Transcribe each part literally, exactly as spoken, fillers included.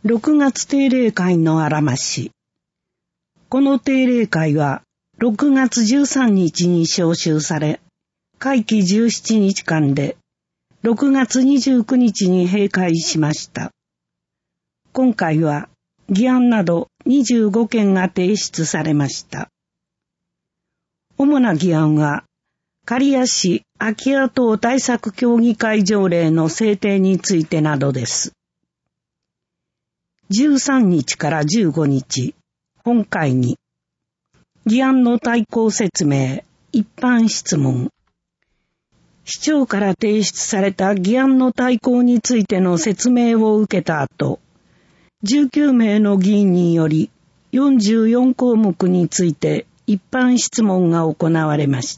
ろくがつ定例会のあらまし。この定例会はろくがつじゅうさんにちに召集され、会期じゅうしちにちかんでろくがつにじゅうくにちに閉会しました。今回は議案などにじゅうごけんが提出されました。主な議案は、刈谷市空き家等対策協議会条例の制定についてなどです。じゅうさんにちからじゅうごにち、本会に、議案の大綱説明、一般質問、市長から提出された議案の大綱についての説明を受けた後、じゅうきゅうめいの議員によりよんじゅうよんこうもくについて一般質問が行われました。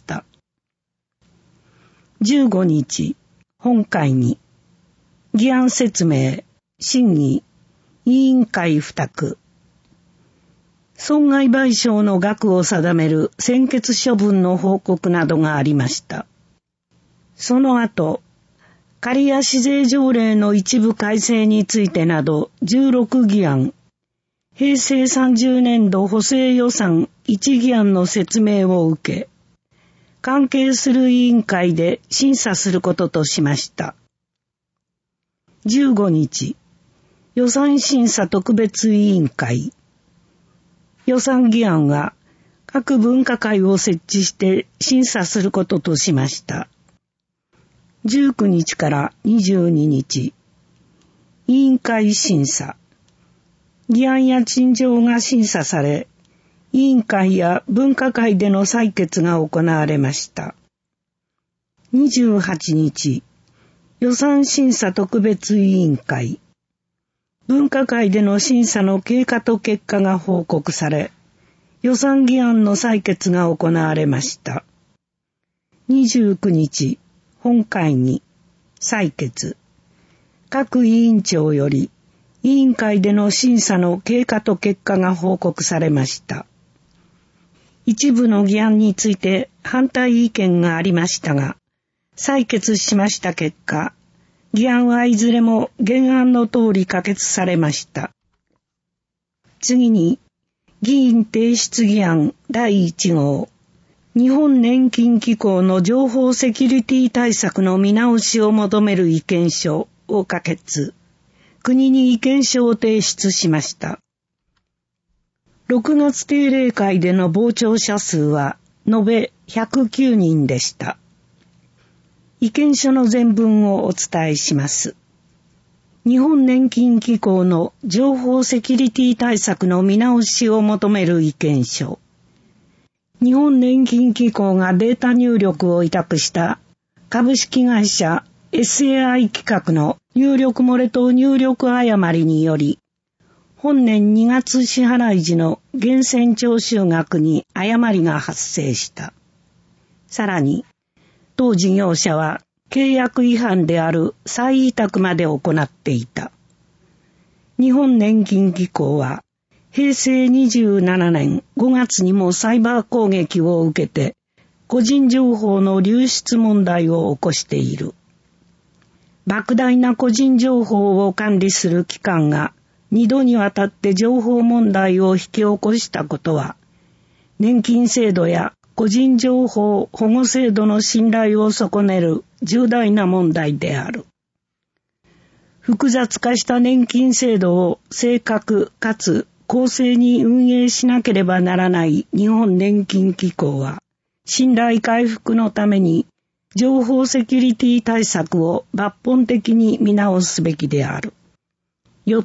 じゅうごにち、本会に、議案説明、審議、委員会付託、損害賠償の額を定める専決処分の報告などがありました。その後、刈谷市税条例の一部改正についてなどじゅうろくぎあん、へいせいさんじゅうねんど補正予算いちぎあんの説明を受け、関係する委員会で審査することとしました。じゅうごにち、予算審査特別委員会。予算議案は各分科会を設置して審査することとしました。じゅうくにちからにじゅうににち、委員会審査。議案や陳情が審査され、委員会や分科会での採決が行われました。にじゅうはちにち、予算審査特別委員会。分科会での審査の経過と結果が報告され、予算議案の採決が行われました。にじゅうくにち、本会に、採決。各委員長より、委員会での審査の経過と結果が報告されました。一部の議案について反対意見がありましたが、採決しました結果、議案はいずれも原案の通り可決されました。次に、議員提出議案だいいちごう、日本年金機構の情報セキュリティ対策の見直しを求める意見書を可決、国に意見書を提出しました。ろくがつ定例会での傍聴者数は延べひゃくきゅうにんでした。意見書の全文をお伝えします。日本年金機構の情報セキュリティ対策の見直しを求める意見書。日本年金機構がデータ入力を委託した株式会社 エスエーアイ 企画の入力漏れと入力誤りにより、本年にがつ支払い時の源泉徴収額に誤りが発生した。さらに、当事業者は契約違反である再委託まで行っていた。日本年金機構はへいせいにじゅうななねんごがつにもサイバー攻撃を受けて個人情報の流出問題を起こしている。莫大な個人情報を管理する機関が二度にわたって情報問題を引き起こしたことは、年金制度や個人情報保護制度の信頼を損ねる重大な問題である。複雑化した年金制度を正確かつ公正に運営しなければならない日本年金機構は、信頼回復のために情報セキュリティ対策を抜本的に見直すべきである。よって、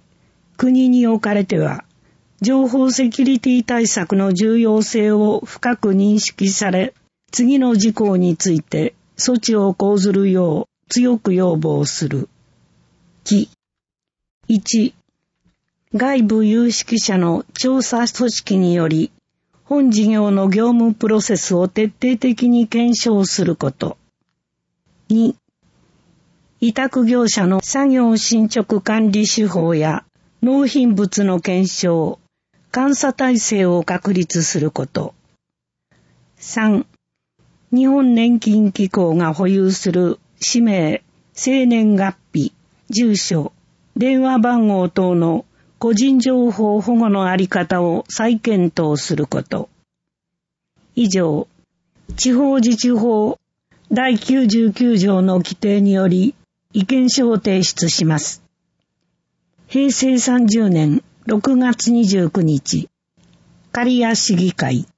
国におかれては、情報セキュリティ対策の重要性を深く認識され、次の事項について措置を講ずるよう強く要望する。き、いち、外部有識者の調査組織により、本事業の業務プロセスを徹底的に検証すること。に、委託業者の作業進捗管理手法や納品物の検証、監査体制を確立すること。さん、日本年金機構が保有する氏名、生年月日、住所、 電話番号等の個人情報保護のあり方を再検討すること。以上、地方自治法だいきゅうじゅうきゅう条の規定により意見書を提出します。へいせいさんじゅうねんろくがつにじゅうくにち、刈谷市議会。